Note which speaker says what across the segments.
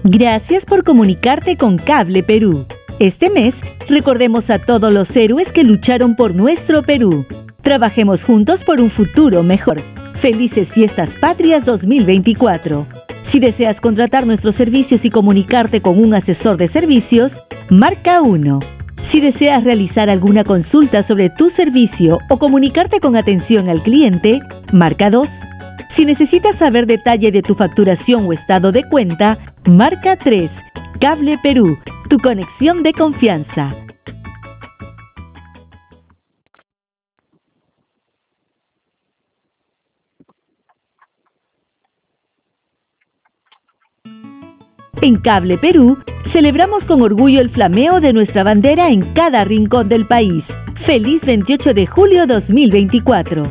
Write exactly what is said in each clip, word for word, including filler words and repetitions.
Speaker 1: Gracias por comunicarte con Cable Perú. Este mes, recordemos a todos los héroes que lucharon por nuestro Perú. Trabajemos juntos por un futuro mejor. Felices Fiestas Patrias dos mil veinticuatro. Si deseas contratar nuestros servicios y comunicarte con un asesor de servicios, marca uno. Si deseas realizar alguna consulta sobre tu servicio o comunicarte con atención al cliente, marca dos. Si necesitas saber detalle de tu facturación o estado de cuenta, marca tres. Cable Perú, tu conexión de confianza. En Cable Perú, celebramos con orgullo el flameo de nuestra bandera en cada rincón del país. ¡Feliz veintiocho de julio dos mil veinticuatro!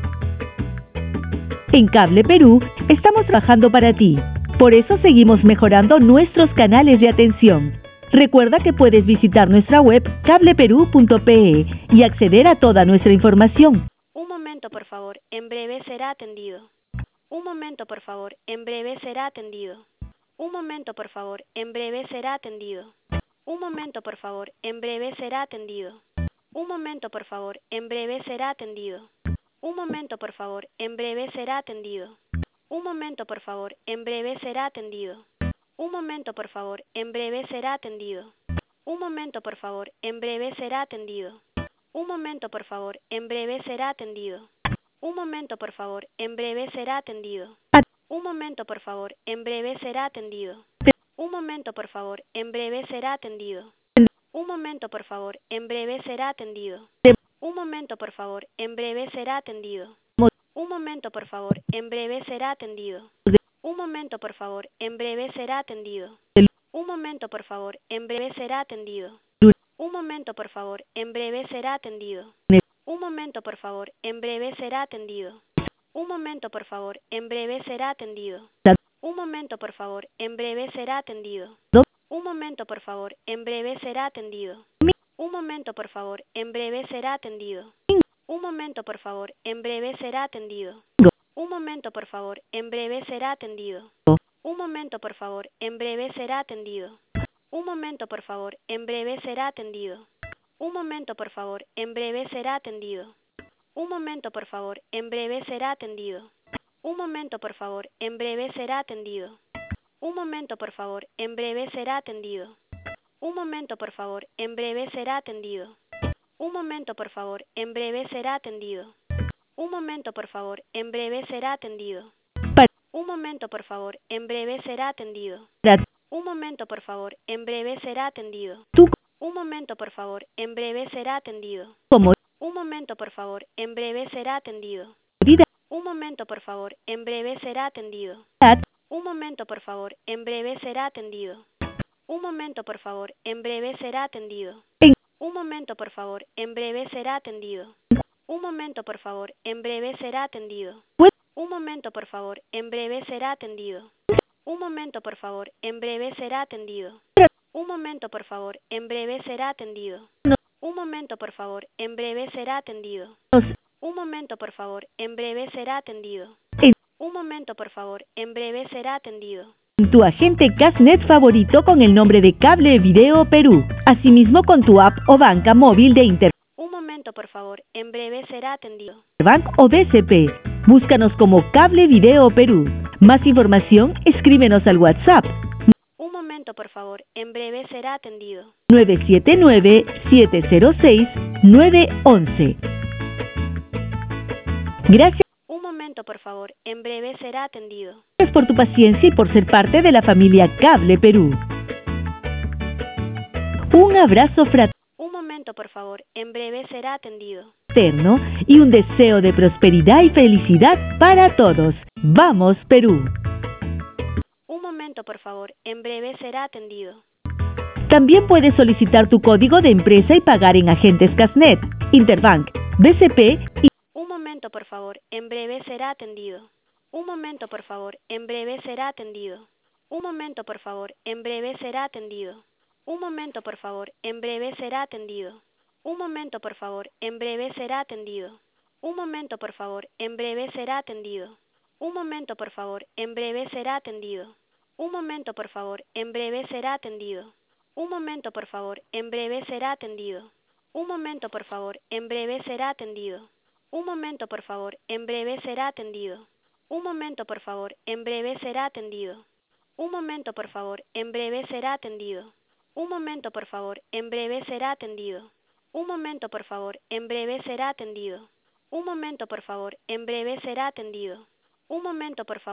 Speaker 1: En Cable Perú, estamos trabajando para ti. Por eso seguimos mejorando nuestros canales de atención. Recuerda que puedes visitar nuestra web cable perú punto pe y acceder a toda nuestra información.
Speaker 2: Un momento, por favor. En breve será atendido. Un momento, por favor. En breve será atendido. Un momento, por favor. En breve será atendido. Un momento, por favor. En breve será atendido. Un momento, por favor. En breve será atendido. Un momento, por favor. En breve será atendido. Un momento, por favor. En breve será atendido. Un momento, por favor. En breve será atendido. Un momento, por favor. En breve será atendido. Un momento, por favor. En breve será atendido. Un momento, por favor. En breve será atendido. Un momento, por favor. En breve será atendido. Un momento, por favor. En breve será atendido. Un momento, por favor. En breve será atendido. Un momento, por favor. En breve será atendido. Un momento, por favor. En breve será atendido. Un momento, por favor. En breve será atendido. Un momento, por favor. En breve será atendido. Un momento, por favor. En breve será atendido. Un momento, por favor. En breve será atendido. Un momento, por favor. En breve será atendido. Un momento, por favor. En breve será atendido. Un momento, por favor. En breve será atendido. Un momento, por favor. En breve será atendido. Un momento, por favor. En breve será atendido. Un momento, por favor. En breve será atendido. Un momento, por favor. En breve será atendido. Un momento, por favor. En breve será atendido. Un momento, por favor. En breve será atendido. Un momento, por favor. En breve será atendido. Un momento, por favor. En breve será atendido. Un momento, por favor. En breve será atendido. Un momento, por favor. En breve será atendido. Un momento, por favor. En breve será atendido. Un momento, por favor. En breve será atendido. Un momento, por favor. En breve será atendido. Un momento, por favor. En breve será atendido. Un momento, por favor. En breve será atendido. Un momento, por favor. En breve será atendido. Un momento, por favor. En breve será atendido. Un momento, por favor. En breve será atendido. Un momento, por favor. En breve será atendido. Un momento, por favor. En breve será atendido. Un momento, por favor. En breve será atendido. Un momento, por favor. En breve será atendido. Un momento, por favor. En breve será atendido. Un momento, por favor. En breve será atendido. Un momento, por favor. En breve será atendido. Un momento, por favor. En breve será atendido. Un momento, por favor. En breve será atendido.
Speaker 1: Tu agente Casnet favorito con el nombre de Cable Video Perú. Asimismo con tu app o banca móvil de Interbank
Speaker 2: Un momento, por favor. En breve será atendido.
Speaker 1: o B C P. Búscanos como Cable Video Perú. Más información, escríbenos al WhatsApp.
Speaker 2: Un momento, por favor. En breve será atendido.
Speaker 1: nueve siete nueve, siete cero seis, nueve uno uno. Gracias.
Speaker 2: Un momento, por favor. En breve será atendido.
Speaker 1: Gracias por tu paciencia y por ser parte de la familia Cable Perú. Un abrazo
Speaker 2: Un momento, por favor. En breve será atendido.
Speaker 1: fraterno y un deseo de prosperidad y felicidad para todos. ¡Vamos, Perú!
Speaker 2: Un momento, por favor. En breve será atendido.
Speaker 1: También puedes solicitar tu código de empresa y pagar en agentes Casnet, Interbank, B C P y...
Speaker 2: Un momento, por favor. En breve será atendido. Un momento, por favor. En breve será atendido. Un momento, por favor. En breve será atendido. Un momento, por favor. En breve será atendido. Un momento, por favor. En breve será atendido. Un momento, por favor. En breve será atendido. Un momento, por favor. En breve será atendido. Un momento, por favor, en breve será atendido. Un momento, por favor, en breve será atendido. Un momento, por favor, en breve será atendido. Un momento, por favor, en breve será atendido. Un momento, por favor, en breve será atendido. Un momento, por favor, en breve será atendido. Un momento, por favor, en breve será atendido. Un momento, por favor, en breve será atendido. Un momento, por favor, en breve será atendido. Un momento, por favor.